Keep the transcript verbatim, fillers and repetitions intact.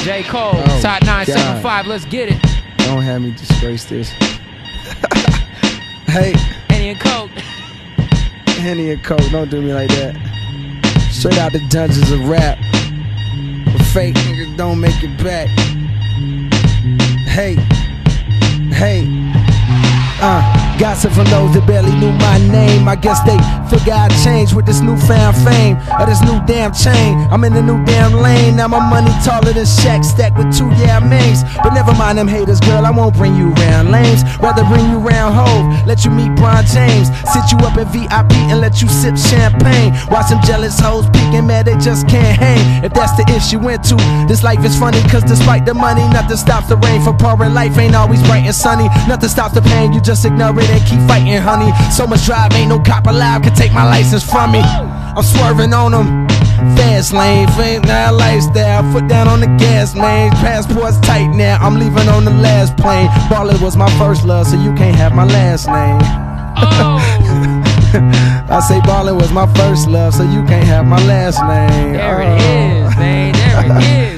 J. Cole, Oh, Top nine seven five, let's get it. Don't have me disgrace this. Hey, Henny and Coke. Henny and Coke, don't do me like that. Straight out the dungeons of rap. But fake niggas don't make it back. Hey, hey. Uh, gossip from those that barely knew my name. I guess they figure I changed with this newfound fame or this new damn chain. I'm in a new damn lane. Now my money taller than Shaq, stacked with two yeah mains. But never mind them haters, girl, I won't bring you round lames. Rather bring you round Hove, let you meet Bron James. Sit you up at V I P and let you sip champagne. Watch some jealous hoes peeking mad they just can't hang. If that's the issue into this life is funny, cause despite the money, nothing stops the rain from pouring. Life ain't always bright and sunny. Nothing stops the pain, you just ignore it and keep fighting, honey. So much drive, ain't no cop alive can take my license from me. I'm swerving on them, fast lane, ain't that lifestyle. Foot down on the gas, man. Passport's tight now, I'm leaving on the last plane. Ballin' was my first love, so you can't have my last name. Oh. I say ballin' was my first love, so you can't have my last name. There oh. it is, man. There it is.